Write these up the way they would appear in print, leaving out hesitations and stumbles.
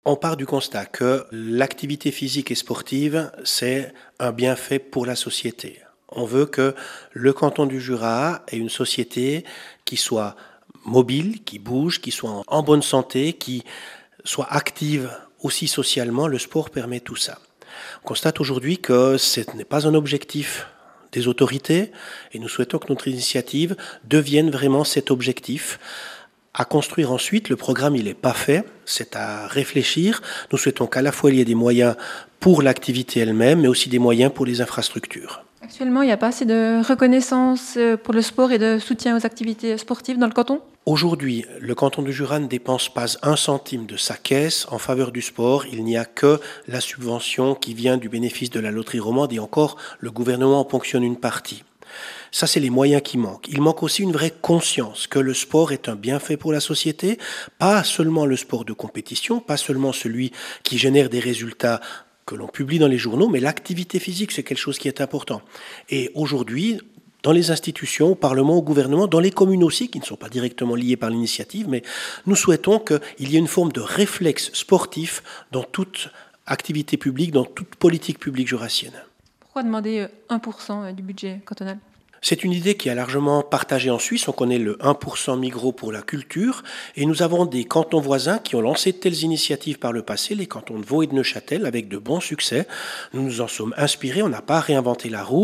On part du constat que l'activité physique et sportive, c'est un bienfait pour la société. On veut que le canton du Jura ait une société qui soit mobile, qui bouge, qui soit en bonne santé, qui soit active aussi socialement. Le sport permet tout ça. On constate aujourd'hui que ce n'est pas un objectif des autorités et nous souhaitons que notre initiative devienne vraiment cet objectif. À construire ensuite, le programme il n'est pas fait, c'est à réfléchir. Nous souhaitons qu'à la fois il y ait des moyens pour l'activité elle-même, mais aussi des moyens pour les infrastructures. Actuellement, il n'y a pas assez de reconnaissance pour le sport et de soutien aux activités sportives dans le canton? Aujourd'hui, le canton du Jura ne dépense pas un centime de sa caisse en faveur du sport. Il n'y a que la subvention qui vient du bénéfice de la loterie romande et encore, le gouvernement en ponctionne une partie. Ça, c'est les moyens qui manquent. Il manque aussi une vraie conscience que le sport est un bienfait pour la société, pas seulement le sport de compétition, pas seulement celui qui génère des résultats que l'on publie dans les journaux, mais l'activité physique, c'est quelque chose qui est important. Et aujourd'hui, dans les institutions, au Parlement, au gouvernement, dans les communes aussi, qui ne sont pas directement liées par l'initiative, mais nous souhaitons qu'il y ait une forme de réflexe sportif dans toute activité publique, dans toute politique publique jurassienne. Pourquoi demander 1% du budget cantonal? C'est une idée qui est largement partagée en Suisse. On connaît le 1% Migros pour la culture. Et nous avons des cantons voisins qui ont lancé de telles initiatives par le passé, les cantons de Vaud et de Neuchâtel, avec de bons succès. Nous nous en sommes inspirés, on n'a pas réinventé la roue.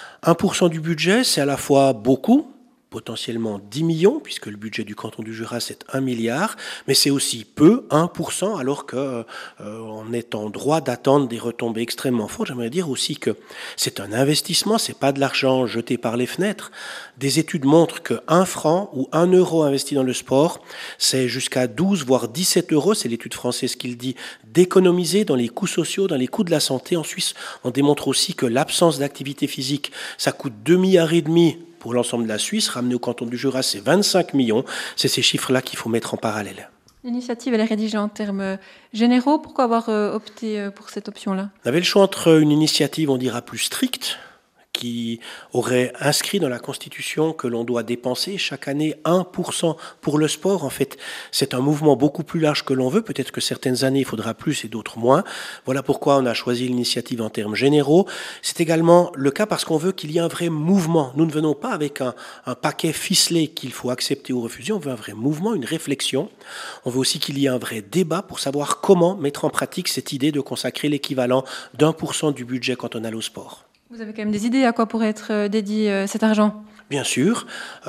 1% du budget, c'est à la fois beaucoup, potentiellement 10 millions, puisque le budget du canton du Jura, c'est 1 milliard, mais c'est aussi peu, 1%, alors qu'on est en droit d'attendre des retombées extrêmement fortes. J'aimerais dire aussi que c'est un investissement, c'est pas de l'argent jeté par les fenêtres. Des études montrent que 1 franc ou 1 euro investi dans le sport, c'est jusqu'à 12 voire 17 euros, c'est l'étude française qui le dit, d'économiser dans les coûts sociaux, dans les coûts de la santé. En Suisse, on démontre aussi que l'absence d'activité physique, ça coûte 2,5 milliards pour l'ensemble de la Suisse. Ramené au canton du Jura, c'est 25 millions. C'est ces chiffres-là qu'il faut mettre en parallèle. L'initiative, elle est rédigée en termes généraux. Pourquoi avoir opté pour cette option-là? On avait le choix entre une initiative, on dira, plus stricte, qui aurait inscrit dans la Constitution que l'on doit dépenser chaque année 1% pour le sport. En fait, c'est un mouvement beaucoup plus large que l'on veut. Peut-être que certaines années, il faudra plus et d'autres moins. Voilà pourquoi on a choisi l'initiative en termes généraux. C'est également le cas parce qu'on veut qu'il y ait un vrai mouvement. Nous ne venons pas avec un paquet ficelé qu'il faut accepter ou refuser. On veut un vrai mouvement, une réflexion. On veut aussi qu'il y ait un vrai débat pour savoir comment mettre en pratique cette idée de consacrer l'équivalent d'1% du budget cantonal au sport. Vous avez quand même des idées à quoi pourrait être dédié cet argent? Bien sûr,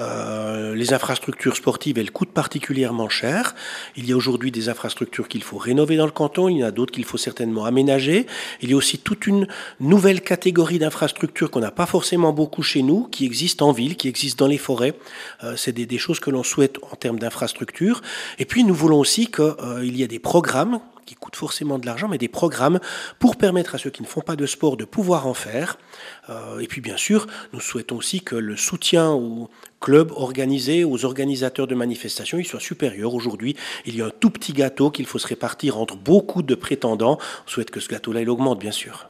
les infrastructures sportives, elles coûtent particulièrement cher. Il y a aujourd'hui des infrastructures qu'il faut rénover dans le canton, il y en a d'autres qu'il faut certainement aménager. Il y a aussi toute une nouvelle catégorie d'infrastructures qu'on n'a pas forcément beaucoup chez nous, qui existent en ville, qui existent dans les forêts. C'est des choses que l'on souhaite en termes d'infrastructures. Et puis nous voulons aussi qu'il y ait des programmes qui coûtent forcément de l'argent, mais des programmes pour permettre à ceux qui ne font pas de sport de pouvoir en faire. Et puis bien sûr, nous souhaitons aussi que le soutien aux clubs organisés, aux organisateurs de manifestations, il soit supérieur. Aujourd'hui, il y a un tout petit gâteau qu'il faut se répartir entre beaucoup de prétendants. On souhaite que ce gâteau-là, il augmente, bien sûr.